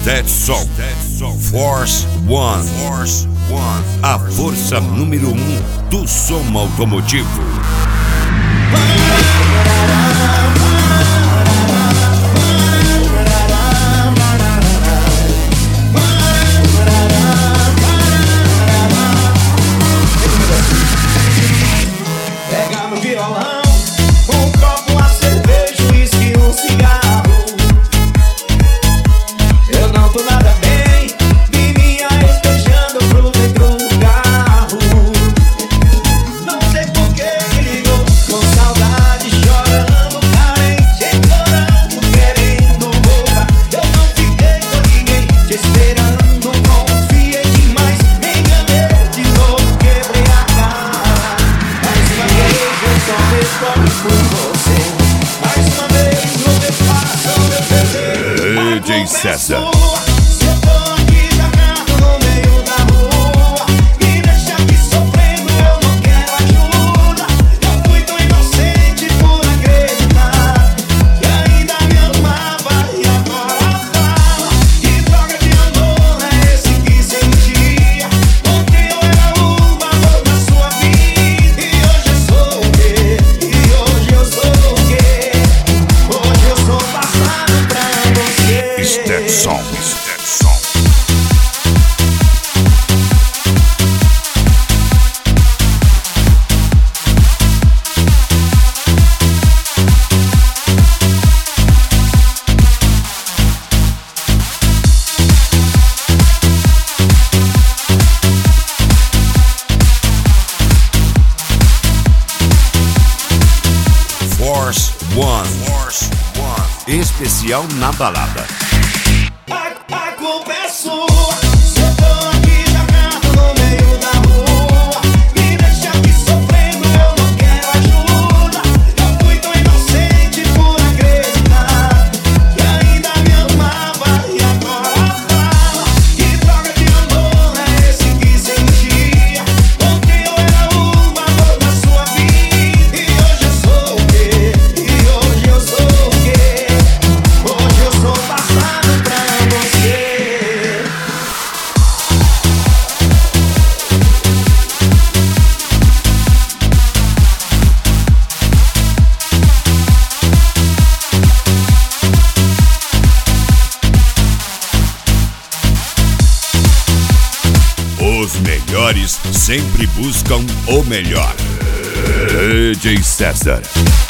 Stetson, Force One, a força número 1 do som automotivo. Pega no violão, um copo, uma cerveja, um uísque, um cigarro. Eu não tô nada bem, vi minha ex beijando pro dentro do carro. Não sei por que me ligou, com saudade, chorando, carente, implorando, querendo voltar. Eu não fiquei com ninguém, te esperando, confiei demais, me enganei de novo, quebrei a cara. Mais uma vez eu só respondo por você. Mais uma vez no meu coração eu perdi. DJ César. Se eu tô aqui jogado no meio da rua, me deixa aqui sofrendo, eu não quero ajuda. Eu fui tão inocente por acreditar que ainda me amava e agora fala. Que droga de amor é esse que sentia? Ontem eu era o valor da sua vida, e hoje eu sou o quê? E hoje eu sou o quê? Hoje eu sou passado pra você. Stetson. Force One. Especial na balada. A culpa é sua. Se eu tô aqui jogado no meio da rua, me deixa aqui sofrendo, eu não quero ajuda. Eu fui tão inocente por acreditar que ainda me amava e agora fala. Que droga de amor é esse que sentia? Ontem eu era o valor da sua vida, e hoje eu sou o quê? E hoje eu sou o quê? Hoje eu sou passado pra você. Os melhores sempre buscam o melhor. DJ César.